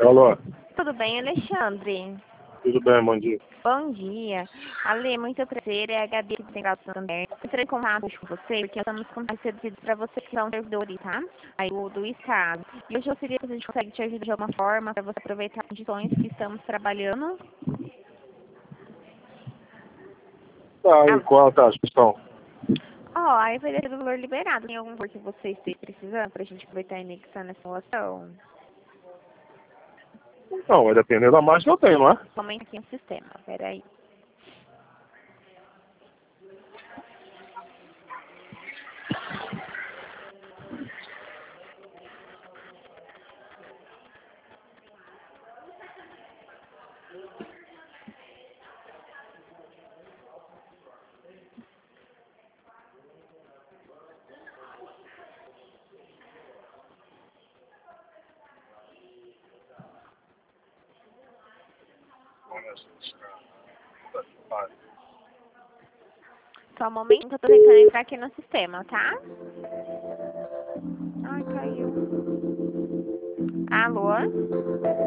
Alô, Tudo bem, Alexandre? tudo bem, bom dia. Bom dia. Ale, muito prazer. É a Gabi que tem também. Entrei em contato com você porque estamos com pedidos para você que são servidores, tá? Aí do Estado. E hoje eu queria que a gente consegue te ajudar de alguma forma para você aproveitar as condições que estamos trabalhando. Tá, e qual tá a questão? Aí vai ter o valor liberado. Tem algum valor que você esteja precisando para a gente aproveitar e anexar nessa relação? Não, vai depender da margem que eu tenho, não é? Momento aqui no sistema. Peraí. Só um momento, eu tô tentando entrar aqui no sistema, tá? Ai, caiu. Alô?